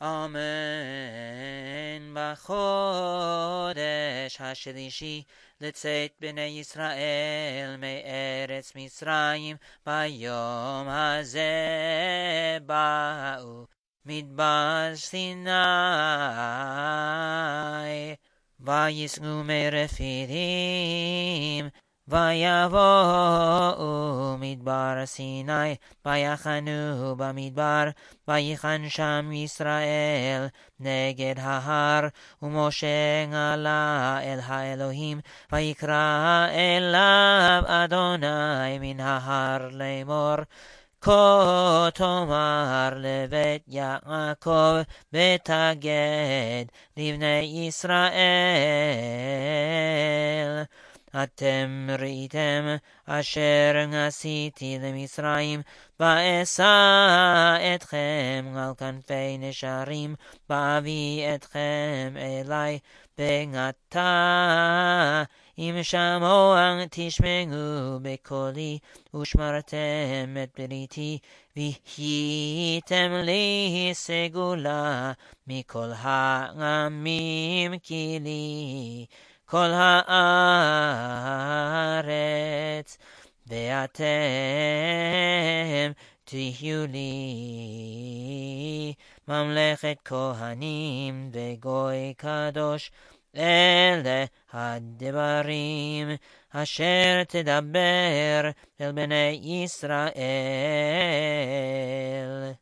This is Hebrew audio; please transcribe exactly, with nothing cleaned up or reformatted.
אמן. בחודש השלישי לצאת בני ישראל מארץ מצרים, ביום הזה באו מדבר סיני, ויסעו מרפידים, ויבואו מדבר סיני, ויחנו במדבר, ויחן שם ישראל נגד ההר, ומשה עלה אל האלוהים, ויקרא אליו אדוני מן ההר לאמור, כה תאמר לבית יעקב, ותגד לבני ישראל, אתם ראיתם אשר עשיתי למצרים, ואשא אתכם על כנפי נשרים, ואביא אתכם אלי, ועתה אם שמוע תשמעו בקולי, ושמרתם את בריתי, והייתם לי סגולה מכל העמים, כי לי כל הארץ, ואתם תהיו לי ממלכת כהנים וגוי קדוש. אלה הדברים אשר תדבר אל בני ישראל.